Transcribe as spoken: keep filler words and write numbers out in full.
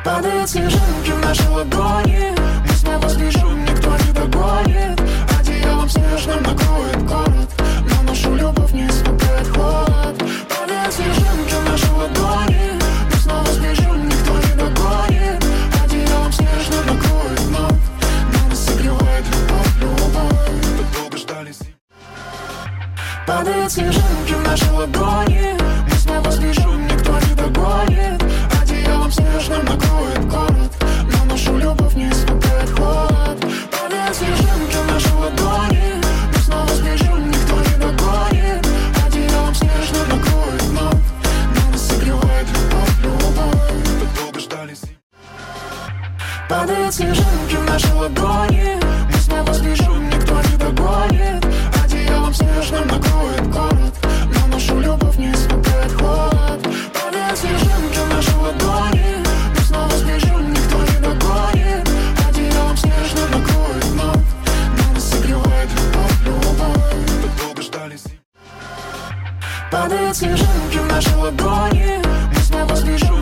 Падают снежинки в наши ладони. Мы снова сбежим, никто не догонит. Одеялом снежным накроет город, но нашу любовь не испугает холод. Падают снежинки в наши ладони. Мы снова сбежим, никто не догонит. Одеялом снежным накроет вновь, но нас согревает любовь, любовь. Так долго ждали. Падают снежинки в наши ладони. Мы снова сбежим, никто не догонит. Одеялом снежным накроет город, но нашу любовь не испугает холод. Падают снежинки в наши ладони. Мы снова сбежим, никто не догонит. Одеялом снежным накроет вновь, но нас согревает любовь, любовь. Так долго ждали. Падают снежинки в наши ладони. Мы снова сбежим, никто не догонит. Одеялом снежным накроет город, но нашу любовь не испугает холод. Падают снежинки в наши ладони. Мы снова сбежим, никто не догонит. Одеялом снежным накроет вновь, но нас согревает любовь, любовь. Так долго ждали. Падают снежинки в наши ладони. Мы снова сбежим.